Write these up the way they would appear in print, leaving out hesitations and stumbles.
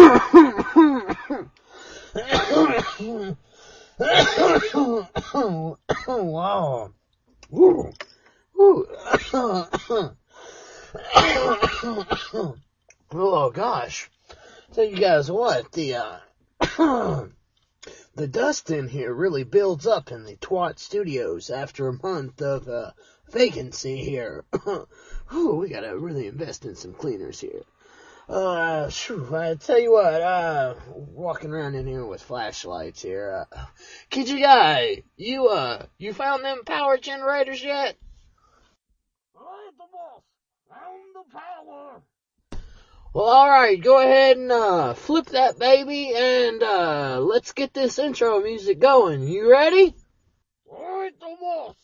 Wow. Ooh. Ooh. Oh gosh. Tell you guys what, the dust in here really builds up in the Twat Studios after a month of vacancy here. Ooh, we gotta really invest in some cleaners here. I tell you what, walking around in here with flashlights here. Kid guy, you found them power generators yet? Alright, the boss, found the power. Well, alright, go ahead and, flip that baby, and, let's get this intro music going. You ready? Alright, the boss.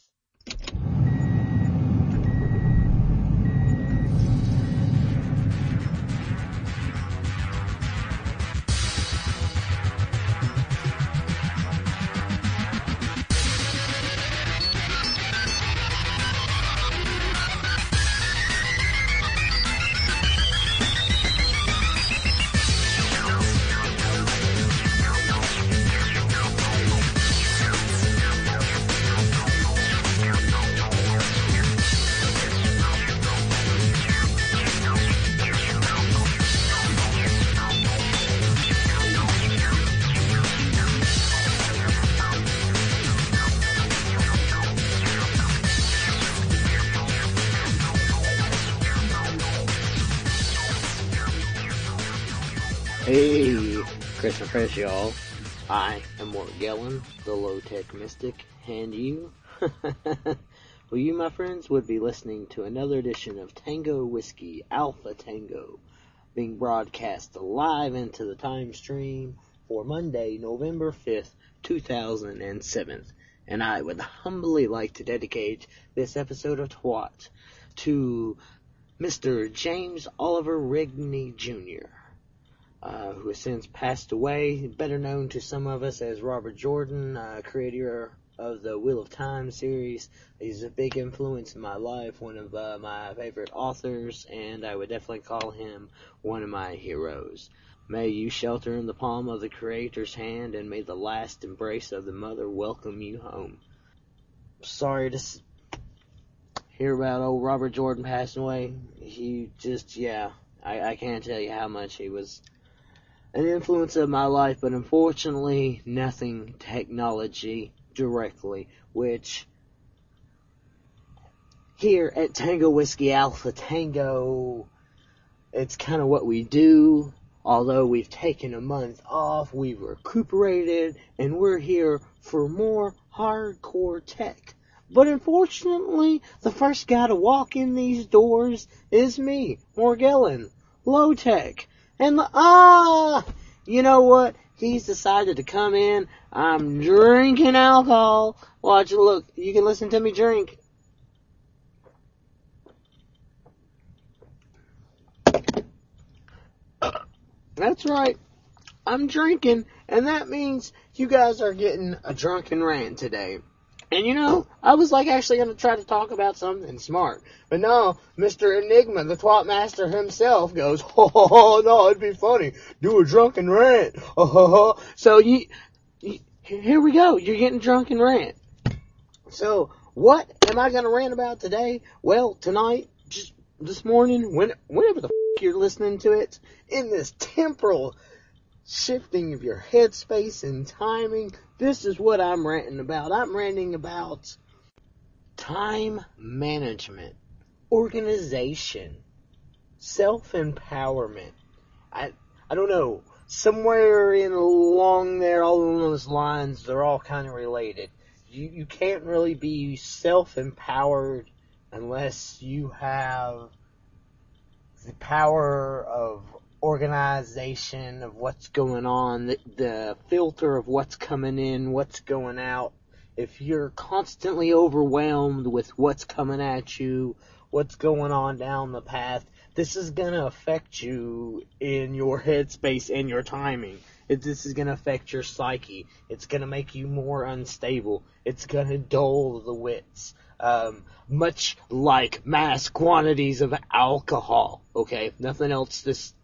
Hey, Christmas Chris, y'all. I am Mort Gellin, the low-tech mystic, and you, well, you, my friends, would be listening to another edition of Tango Whiskey Alpha Tango, being broadcast live into the time stream for Monday, November 5th, 2007. And I would humbly like to dedicate this episode of Twat to Mr. James Oliver Rigney Jr., who has since passed away, better known to some of us as Robert Jordan, creator of the Wheel of Time series. He's a big influence in my life, one of my favorite authors, and I would definitely call him one of my heroes. May you shelter in the palm of the Creator's hand, and may the last embrace of the Mother welcome you home. Sorry to hear about old Robert Jordan passing away. He just, I can't tell you how much he was an influence of my life, but unfortunately, nothing technology directly, which here at Tango Whiskey Alpha Tango, it's kind of what we do. Although we've taken a month off, we've recuperated, and we're here for more hardcore tech. But unfortunately, the first guy to walk in these doors is me, Morgellon, low tech. And you know what? He's decided to come in. I'm drinking alcohol. Watch, look, you can listen to me drink. That's right. I'm drinking, and that means you guys are getting a drunken rant today. And you know, I was actually going to try to talk about something smart. But no, Mr. Enigma, the Twat Master himself, goes, oh, no, it'd be funny. Do a drunken rant. So here we go. You're getting drunken rant. So what am I going to rant about today? Well, tonight, just this morning, whenever the you're listening to it, in this temporal shifting of your headspace and timing, this is what I'm ranting about. I'm ranting about time management, organization, self-empowerment. I don't know, somewhere along there, all along those lines, they're all kind of related. You can't really be self-empowered unless you have the power of organization of what's going on, the filter of what's coming in, what's going out. If you're constantly overwhelmed with what's coming at you, what's going on down the path, this is going to affect you in your headspace and your timing. This is going to affect your psyche. It's going to make you more unstable. It's going to dull the wits. Much like mass quantities of alcohol, okay? If nothing else, this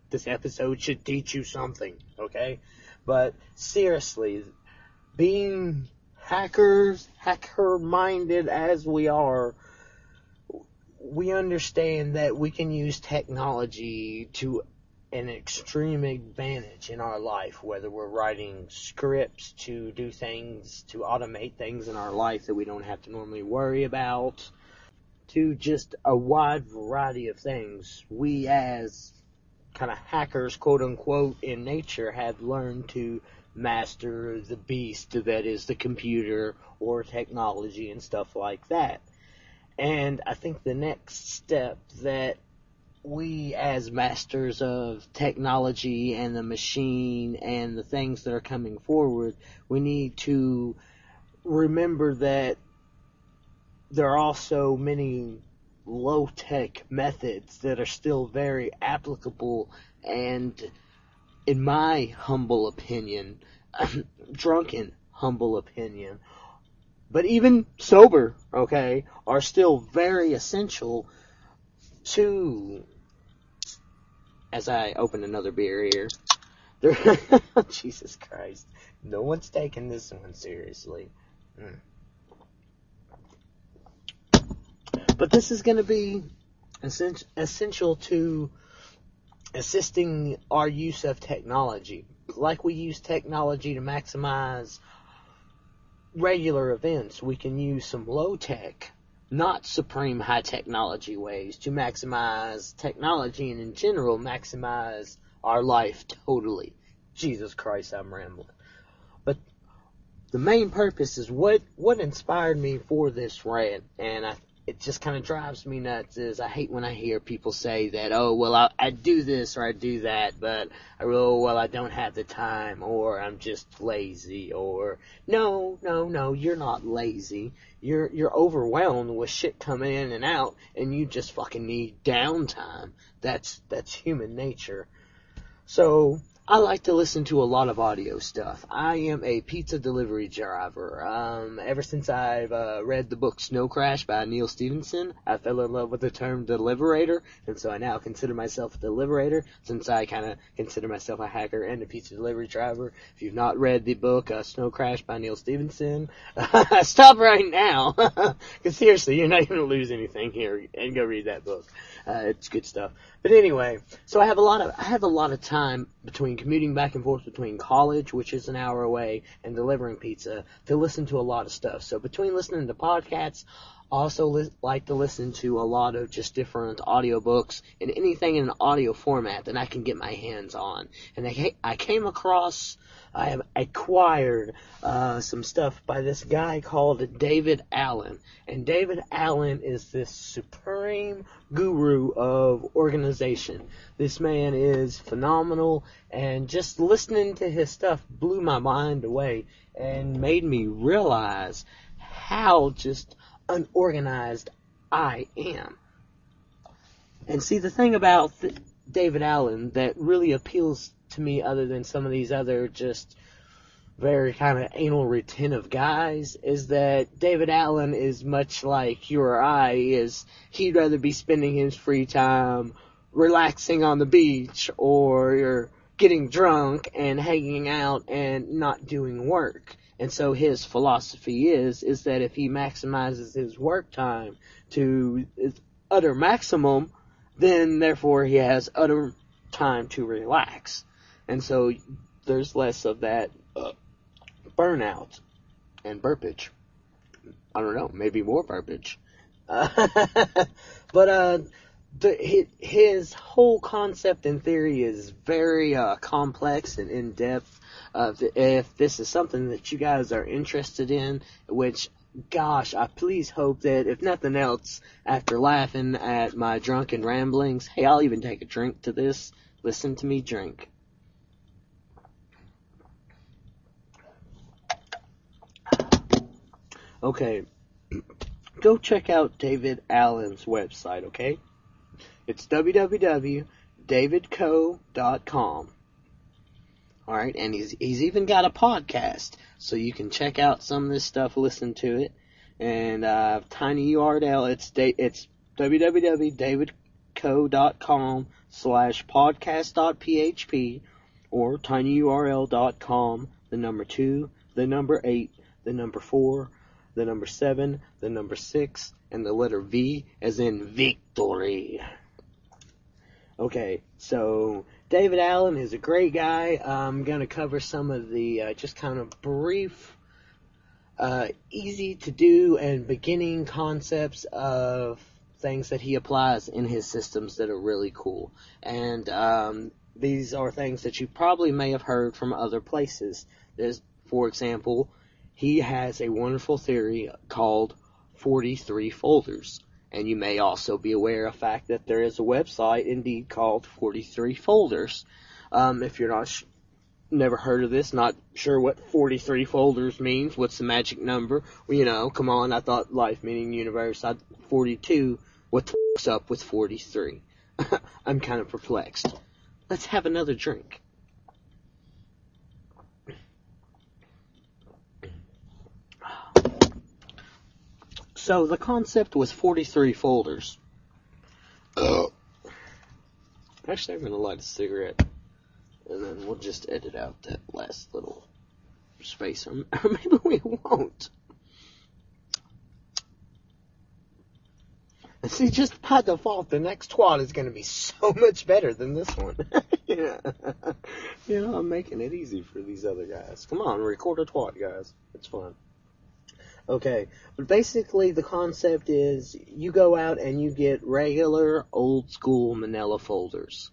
this episode should teach you something, okay? But seriously, being hacker-minded as we are, we understand that we can use technology to an extreme advantage in our life, whether we're writing scripts to do things, to automate things in our life that we don't have to normally worry about, to just a wide variety of things. We as kind of hackers, quote unquote, in nature have learned to master the beast that is the computer or technology and stuff like that. And I think the next step that we as masters of technology and the machine and the things that are coming forward, we need to remember that there are also many low-tech methods that are still very applicable and, in my humble opinion, drunken humble opinion, but even sober, okay, are still very essential to, as I open another beer here, Jesus Christ, no one's taking this one seriously. But this is going to be essential to assisting our use of technology. Like we use technology to maximize regular events, we can use some low-tech, not supreme high technology ways to maximize technology and in general maximize our life totally. Jesus Christ, I'm rambling. But the main purpose is what inspired me for this rant, and it just kind of drives me nuts, is I hate when I hear people say that, oh, well, I do this or I do that, but I don't have the time, or I'm just lazy, or no, you're not lazy. You're overwhelmed with shit coming in and out, and you just fucking need downtime. That's human nature. So I like to listen to a lot of audio stuff. I am a pizza delivery driver. Ever since I've read the book Snow Crash by Neal Stephenson, I fell in love with the term deliberator, and so I now consider myself a deliberator, since I kind of consider myself a hacker and a pizza delivery driver. If you've not read the book Snow Crash by Neal Stephenson, stop right now, because seriously, you're not going to lose anything here, and go read that book. It's good stuff. But anyway, so I have a lot of time between commuting back and forth between college, which is an hour away, and delivering pizza to listen to a lot of stuff. So between listening to podcasts, I also like to listen to a lot of just different audiobooks and anything in an audio format that I can get my hands on. And I have acquired some stuff by this guy called David Allen. And David Allen is this supreme guru of organization. This man is phenomenal, and just listening to his stuff blew my mind away and made me realize how just unorganized I am. And see, the thing about David Allen that really appeals to me, other than some of these other just very kind of anal retentive guys, is that David Allen is much like you or I. He'd rather be spending his free time relaxing on the beach or getting drunk and hanging out and not doing work. And so his philosophy is that if he maximizes his work time to its utter maximum, then therefore he has utter time to relax. And so there's less of that burnout and burpage. I don't know, maybe more burpage. But his whole concept and theory is very complex and in-depth. If this is something that you guys are interested in, which, gosh, I please hope that, if nothing else, after laughing at my drunken ramblings, hey, I'll even take a drink to this. Listen to me drink. Okay, go check out David Allen's website, okay? It's www.davidco.com. Alright, and he's even got a podcast, so you can check out some of this stuff, listen to it. And tiny URL, it's www.davidco.com. gitco.com/podcast.php or tinyurl.com, the number 2, the number 8, the number 4, the number 7, the number 6, and the letter V as in victory. Okay, so David Allen is a great guy. I'm going to cover some of the just kind of brief, easy to do and beginning concepts of things that he applies in his systems that are really cool. And these are things that you probably may have heard from other places. There's, for example, he has a wonderful theory called 43 folders. And you may also be aware of the fact that there is a website indeed called 43 folders. If you're not never heard of this, not sure what 43 folders means, what's the magic number? Well, come on, I thought life meaning universe. 42, what's up with 43? I'm kind of perplexed. Let's have another drink. So the concept was 43 folders. Actually, I'm going to light a cigarette, and then we'll just edit out that last little space. Or maybe we won't. And see, just by default, the next twat is going to be so much better than this one. Yeah. I'm making it easy for these other guys. Come on, record a twat, guys. It's fun. Okay, but basically the concept is you go out and you get regular old school manila folders.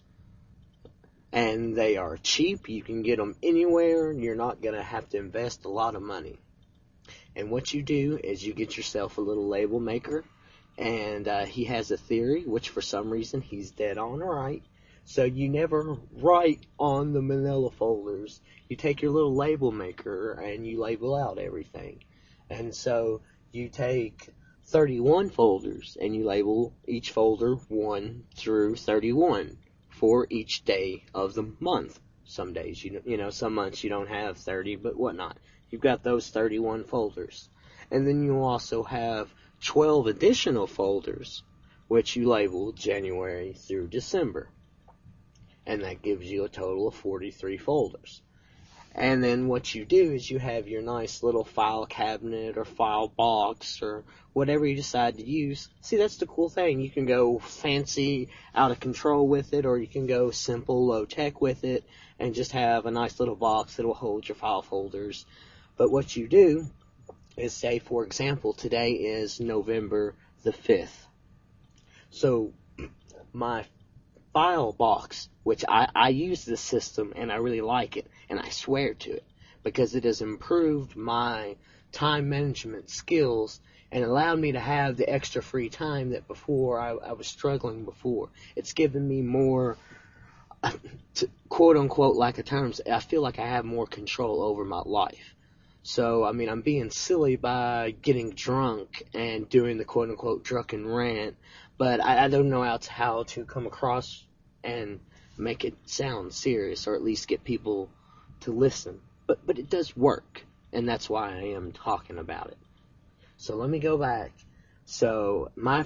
And they are cheap, you can get them anywhere, you're not going to have to invest a lot of money. And what you do is you get yourself a little label maker, and he has a theory, which for some reason he's dead on right. So you never write on the manila folders, you take your little label maker and you label out everything. And so you take 31 folders and you label each folder 1 through 31 for each day of the month. Some days, some months you don't have 30, but whatnot. You've got those 31 folders. And then you also have 12 additional folders, which you label January through December. And that gives you a total of 43 folders. And then what you do is you have your nice little file cabinet or file box or whatever you decide to use. See, that's the cool thing. You can go fancy, out of control with it, or you can go simple, low tech with it, and just have a nice little box that will hold your file folders. But what you do is, say, for example, today is November the 5th. So my file box, which I use this system and I really like it, and I swear to it, because it has improved my time management skills and allowed me to have the extra free time that before I was struggling before. It's given me more, quote unquote, lack of terms, I feel like I have more control over my life. So, I'm being silly by getting drunk and doing the quote unquote drunken rant, but I don't know how to come across and make it sound serious, or at least get people to listen. But it does work, and that's why I am talking about it. So let me go back. So my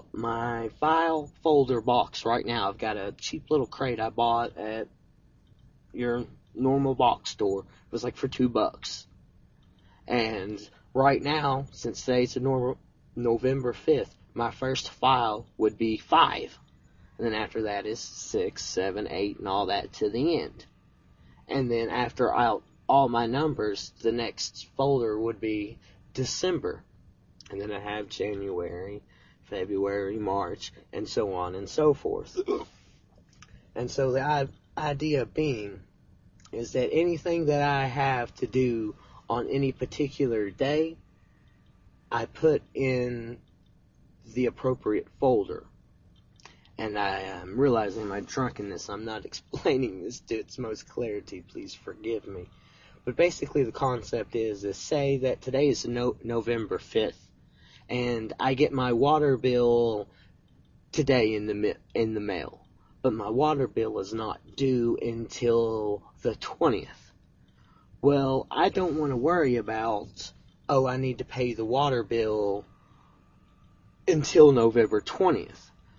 file folder box right now, I've got a cheap little crate I bought at your normal box store. It was like for $2. And right now, since today's November 5th, my first file would be 5. And then after that is 6, 7, 8, and all that to the end. And then after all my numbers, the next folder would be December. And then I have January, February, March, and so on and so forth. And so the idea being is that anything that I have to do on any particular day, I put in the appropriate folder. And I am realizing my drunkenness, I'm not explaining this to its most clarity, please forgive me. But basically the concept is say that today is November 5th, and I get my water bill today in the mail. But my water bill is not due until the 20th. Well, I don't want to worry about, I need to pay the water bill until November 20th.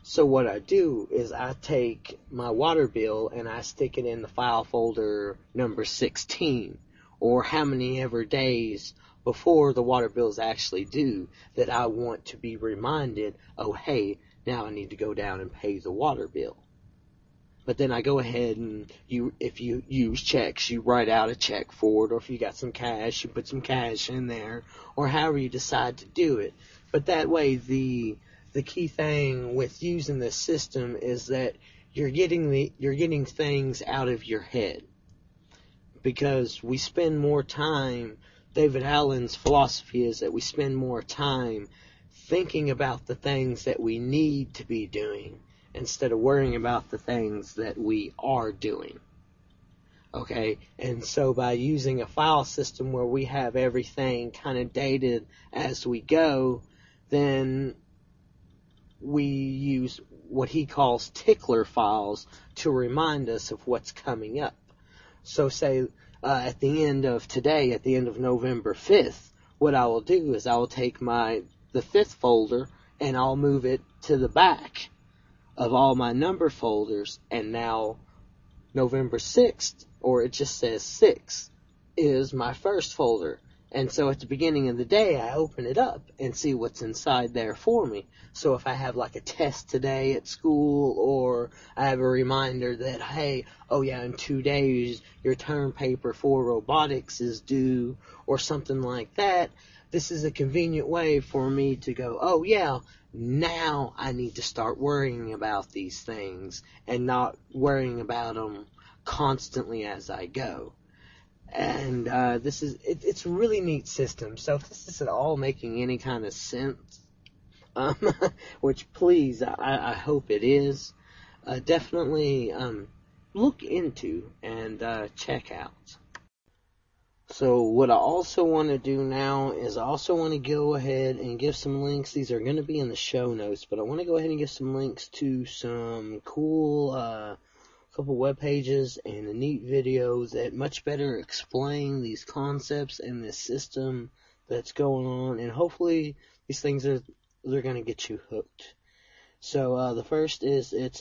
So what I do is I take my water bill and I stick it in the file folder number 16, or how many ever days before the water bill is actually due that I want to be reminded, oh hey, now I need to go down and pay the water bill. But then I go ahead and if you use checks, you write out a check for it, or if you got some cash, you put some cash in there, or however you decide to do it. But that way, the key thing with using this system is that you're getting things out of your head, because we spend more time. David Allen's philosophy is that we spend more time thinking about the things that we need to be doing instead of worrying about the things that we are doing. Okay, and so by using a file system where we have everything kind of dated as we go, then we use what he calls tickler files to remind us of what's coming up. So say at the end of today, at the end of November 5th, what I will do is I will take the 5th folder and I'll move it to the back of all my number folders, and now November 6th, or it just says 6, is my first folder. And so at the beginning of the day, I open it up and see what's inside there for me. So if I have like a test today at school, or I have a reminder that, hey, oh yeah, in 2 days, your term paper for robotics is due, or something like that, this is a convenient way for me to go, oh yeah, now I need to start worrying about these things and not worrying about them constantly as I go. And it's a really neat system. So if this is at all making any kind of sense, which please, I hope it is, definitely look into and check out. So what I also want to do now is I also want to go ahead and give some links. These are going to be in the show notes, but I want to go ahead and give some links to some cool couple web pages and a neat video that much better explain these concepts and this system that's going on, and hopefully these things they're going to get you hooked. So the first is the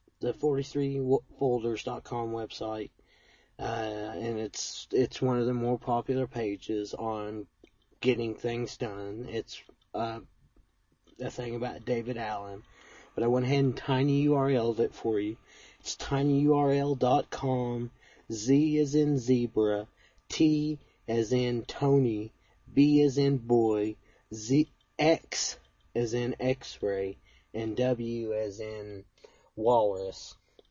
43folders.com website. And it's one of the more popular pages on getting things done. It's a thing about David Allen, but I went ahead and tinyurl'd it for you. It's tinyurl.com, Z as in zebra, T as in Tony, B as in boy, X as in X-ray, and W as in walrus.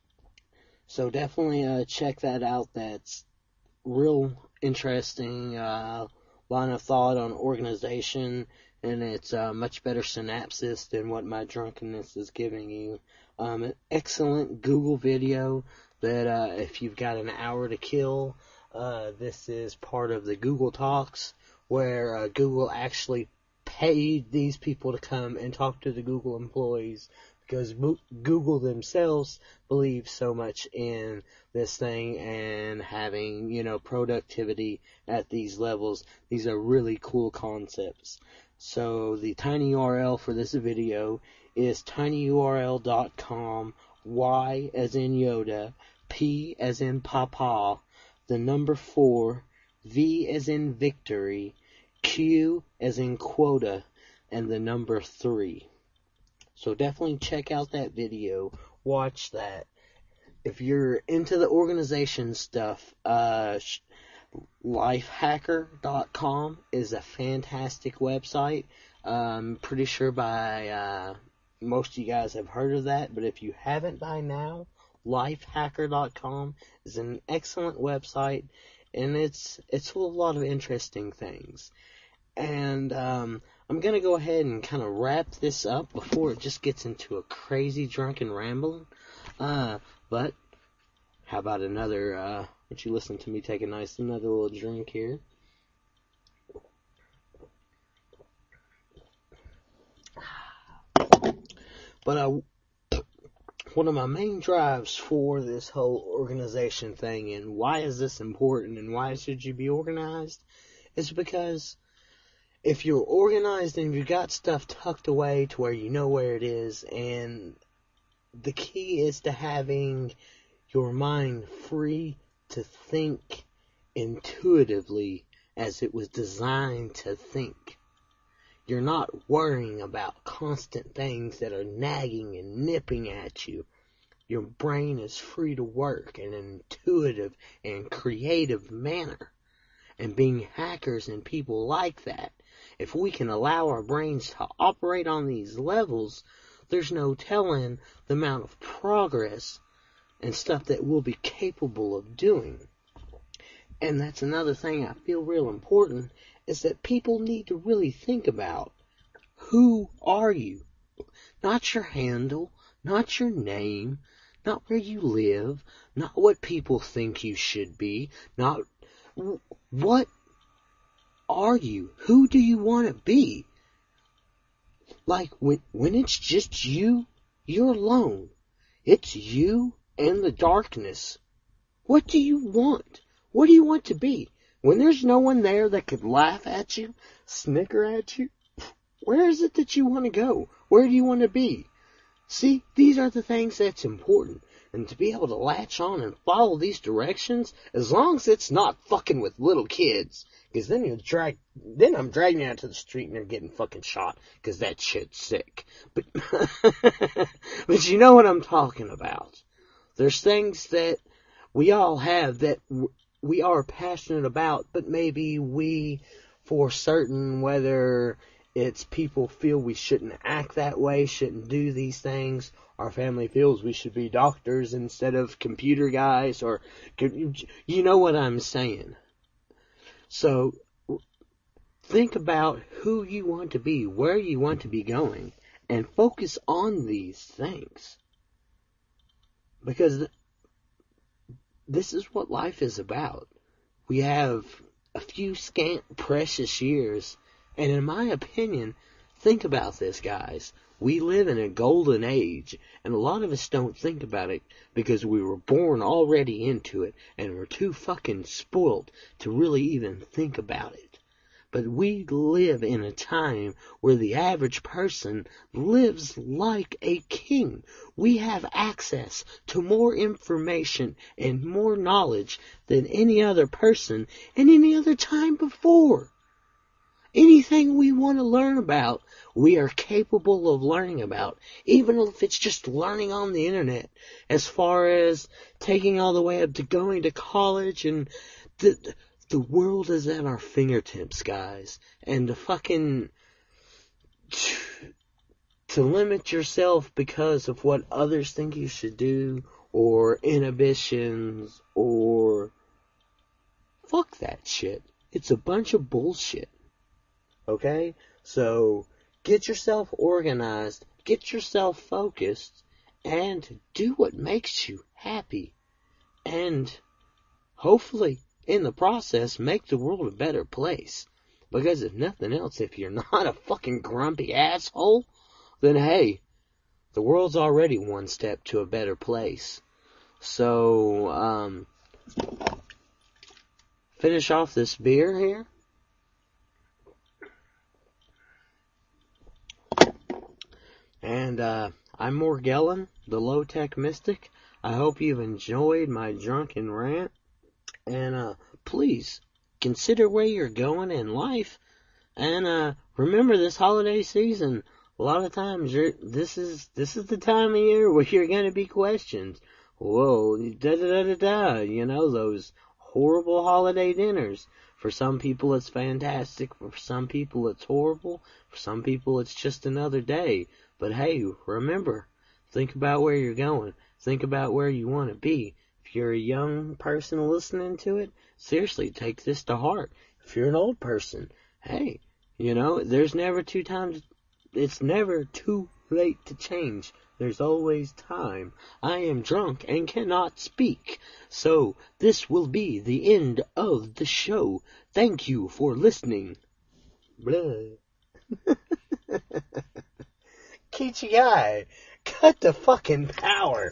So definitely check that out. That's real interesting line of thought on organization, and it's much better synopsis than what my drunkenness is giving you. An excellent Google video that if you've got an hour to kill, this is part of the Google Talks, where Google actually paid these people to come and talk to the Google employees, because Google themselves believe so much in this thing and having, productivity at these levels. These are really cool concepts. So the tiny URL for this video is tinyurl.com, Y as in Yoda, P as in Papa, the number 4, V as in victory, Q as in quota, and the number 3. So definitely check out that video, watch that. If you're into the organization stuff, lifehacker.com is a fantastic website. I'm pretty sure by most of you guys have heard of that, but if you haven't by now, lifehacker.com is an excellent website, and it's full of a lot of interesting things. And I'm going to go ahead and kind of wrap this up before it just gets into a crazy drunken rambling. But how about another, would you listen to me take another little drink here? But one of my main drives for this whole organization thing, and why is this important and why should you be organized, is because if you're organized and you've got stuff tucked away to where you know where it is, and the key is to having your mind free to think intuitively as it was designed to think. You're not worrying about constant things that are nagging and nipping at you. Your brain is free to work in an intuitive and creative manner. And being hackers and people like that, if we can allow our brains to operate on these levels, there's no telling the amount of progress and stuff that we'll be capable of doing. And that's another thing I feel real important, is that people need to really think about, who are you? Not your handle, not your name, not where you live, not what people think you should be, not what are you? Who do you want to be? Like, when it's just you, you're alone. It's you and the darkness. What do you want? What do you want to be? When there's no one there that could laugh at you, snicker at you, where is it that you want to go? Where do you want to be? See, these are the things that's important. And to be able to latch on and follow these directions, as long as it's not fucking with little kids. Because then I'm dragging you out to the street and you're getting fucking shot. Because that shit's sick. But, but you know what I'm talking about. There's things that we all have that we are passionate about, but maybe we, for certain, whether it's people feel we shouldn't act that way, shouldn't do these things, our family feels we should be doctors instead of computer guys, or, you know what I'm saying. So, think about who you want to be, where you want to be going, and focus on these things. Because this is what life is about. We have a few scant, precious years, and in my opinion, think about this, guys. We live in a golden age, and a lot of us don't think about it because we were born already into it, and we're too fucking spoiled to really even think about it. But we live in a time where the average person lives like a king. We have access to more information and more knowledge than any other person in any other time before. Anything we want to learn about, we are capable of learning about, even if it's just learning on the internet, as far as taking all the way up to going to college, and the world is at our fingertips, guys. And to limit yourself because of what others think you should do, or inhibitions, or fuck that shit. It's a bunch of bullshit. Okay? So, get yourself organized, get yourself focused, and do what makes you happy. And, hopefully, in the process, make the world a better place. Because if nothing else, if you're not a fucking grumpy asshole, then hey, the world's already one step to a better place. So, finish off this beer here. And, I'm Morgellon, the low-tech mystic. I hope you've enjoyed my drunken rant. And, please, consider where you're going in life. And, remember this holiday season, a lot of times this is the time of year where you're gonna be questioned. Whoa, da-da-da-da-da, you know, those horrible holiday dinners. For some people it's fantastic, for some people it's horrible, for some people it's just another day. But hey, remember, think about where you're going. Think about where you want to be. If you're a young person listening to it, seriously, take this to heart. If you're an old person, hey, you know, it's never too late to change. There's always time. I am drunk and cannot speak. So, this will be the end of the show. Thank you for listening. Blah. KGI, cut the fucking power.